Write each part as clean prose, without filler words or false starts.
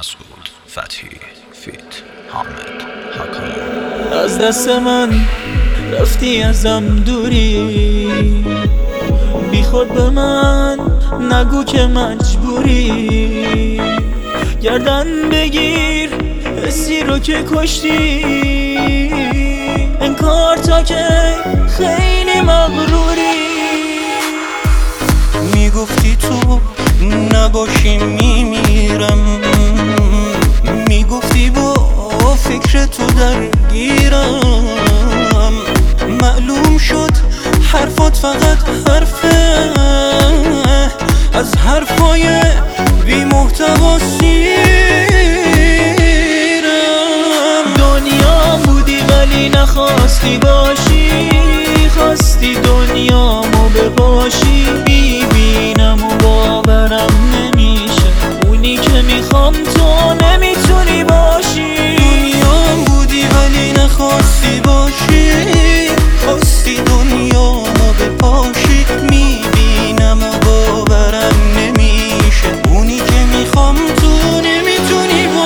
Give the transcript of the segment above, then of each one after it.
مسعود فتحی فیت حامد حکامی. از دست من رفتی ازم دوری، بی خود به من نگو که مجبوری. گردن بگیر حسی رو که کشتی، انکار تا که خیلی مغروری. میگفتی تو نباشی میمیرم، میگفتی با فکر تو درگیرم. معلوم شد حرفات فقط حرفه، از حرفای بی محتوا سیرم. دنیا بودی ولی نخواستی باشی، خواستی دنیامو بپاشی. میبینم و باورم نمیشه، اونی که میخوام تو نمیتونی باشی. دنیا بودی ولی نخواستی باشی، خواستی دنیامو بپاشی. میبینم و باورم نمیشه، اونی که میخوام تو نمیتونی باشی.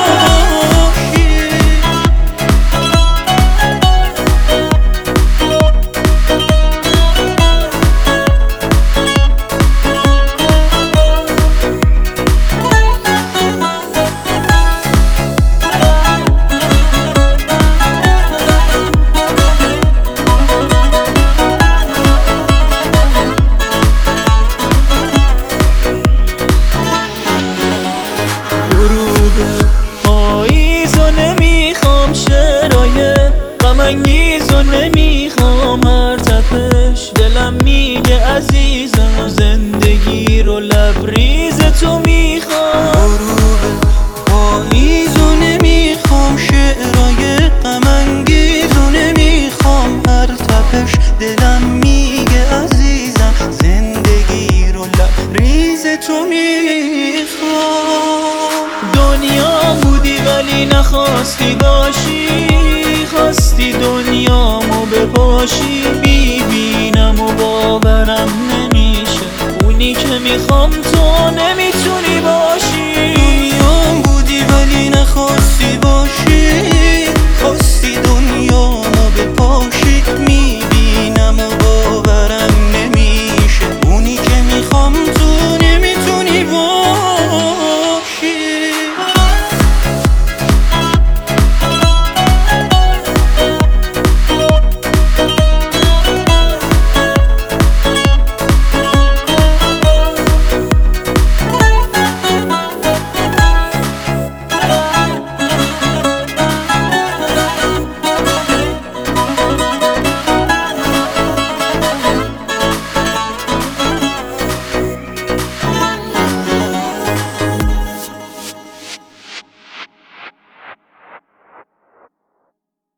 انگیزو نمیخوام هر تپش، دلم میگه عزیزم زندگی رو لبریز تو میخوام. غروب پاییزو نمیخوام، شعرهای غم انگیزو نمیخوام هر تپش، دلم میگه عزیزم زندگی رو لبریز تو میخوام. دنیا بودی ولی نخواستی باشی، خواستی دنیامو بپاشی. میبینم و باورم نمیشه، اونی که میخوام تو نمیتونی